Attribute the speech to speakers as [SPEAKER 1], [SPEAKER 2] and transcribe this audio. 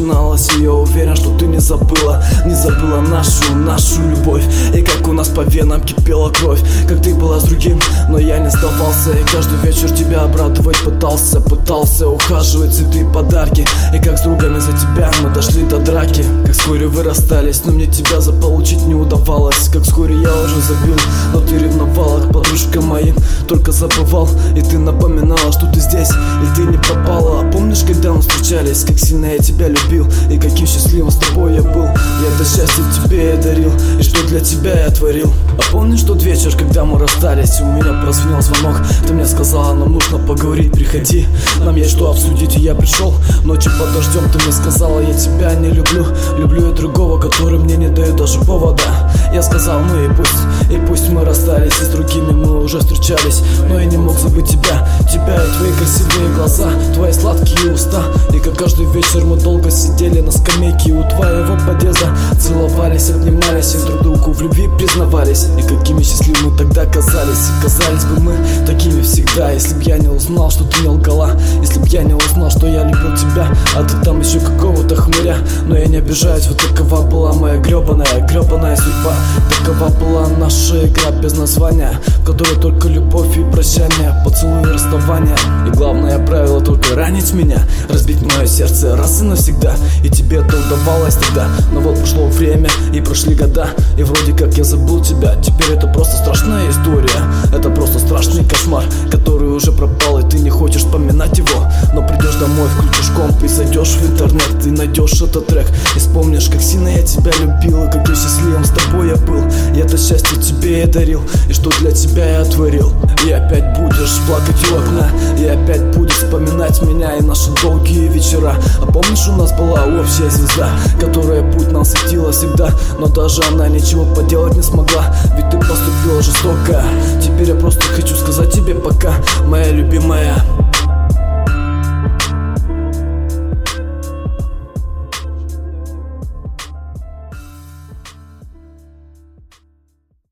[SPEAKER 1] начиналось, и я уверен, что ты не забыла нашу любовь. И как у нас по венам кипела кровь, как ты была с другим, но я не сдавался. И каждый вечер тебя обрадовать пытался ухаживать, цветы, подарки. И как с другами за тебя мы дошли до драки. Как вскоре вы расстались, но мне тебя заполучить не удавалось. Как вскоре я уже забил, но ты ревновала к подружкам моим, только забывал. И ты напоминала, что ты здесь, и ты не пропала. А помнишь, когда мы встречались, как сильно я тебя любил, и каким счастливым с тобой я был. Я это счастье тебе дарил, и что для тебя я творил. А помнишь тот вечер, когда мы расстались, у меня прозвенел звонок, ты мне сказала, нам нужно поговорить, приходи, нам есть что обсудить. И я пришел, ночью под дождем, ты мне сказала, я тебя не люблю, люблю я другого, который мне не дает даже повода. Я сказал, ну и пусть мы расстались, и с другими мы уже встречались, но я не мог забыть тебя и твои красивые глаза, твои сладкие уста. И как каждый вечер мы долго сидели на скамейке у твоего подъезда, целовались, обнимались и друг другу в любви признавались. И какими счастливыми тогда казались, и казались бы мы такими всегда, если б я не узнал, что ты не лгала, если б я не узнал, что я любил тебя, а ты там еще какого-то хмыря. Но я не обижаюсь, вот такова была моя гребаная судьба. Такова была наша игра без названия, в которой только любовь и прощание, поцелуй и расставание. И главное правило только ранить меня, разбить мое сердце раз и навсегда. И тебе это удавалось тогда, но вот прошло время и прошли года, и вроде как я забыл тебя. Теперь это просто страшная история, это просто страшный кошмар, который уже пропал, и ты не хочешь вспоминать его. Но придешь домой, включишь комп и зайдешь в интернет, ты найдешь этот трек и вспомнишь, как сильно я тебя любил, и каким счастливым с тобой я был. И это счастье тебе я дарил, и что для тебя я творил. И опять будешь плакать у окна, и опять будешь вспоминать меня и наши долгие вечера. А помнишь, у нас была общая звезда, которая путь нам светила всегда, но даже она ничего поделать не смогла, ведь ты поступила жестоко. Теперь я просто хочу сказать тебе пока, моя любимая.